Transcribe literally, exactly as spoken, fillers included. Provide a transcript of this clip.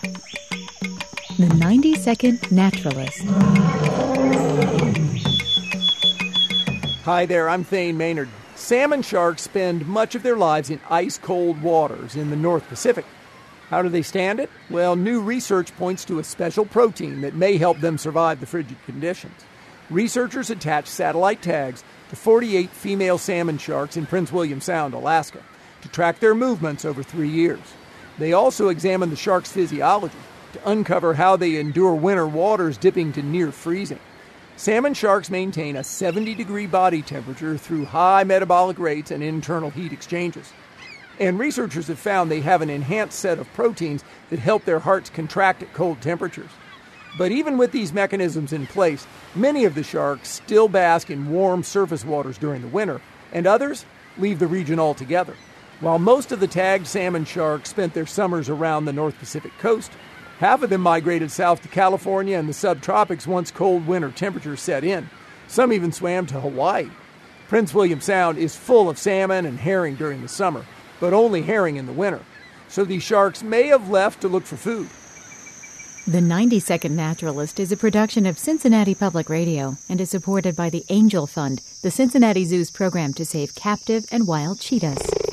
The ninety second Naturalist. Hi there, I'm Thane Maynard. Salmon sharks spend much of their lives in ice-cold waters in the North Pacific. How do they stand it? Well, new research points to a special protein that may help them survive the frigid conditions. Researchers attached satellite tags to forty-eight female salmon sharks in Prince William Sound, Alaska, to track their movements over three years. They also examined the sharks' physiology to uncover how they endure winter waters dipping to near freezing. Salmon sharks maintain a seventy degree body temperature through high metabolic rates and internal heat exchanges. And researchers have found they have an enhanced set of proteins that help their hearts contract at cold temperatures. But even with these mechanisms in place, many of the sharks still bask in warm surface waters during the winter, and others leave the region altogether. While most of the tagged salmon sharks spent their summers around the North Pacific coast, half of them migrated south to California and the subtropics once cold winter temperatures set in. Some even swam to Hawaii. Prince William Sound is full of salmon and herring during the summer, but only herring in the winter. So these sharks may have left to look for food. The ninety second Naturalist is a production of Cincinnati Public Radio and is supported by the Angel Fund, the Cincinnati Zoo's program to save captive and wild cheetahs.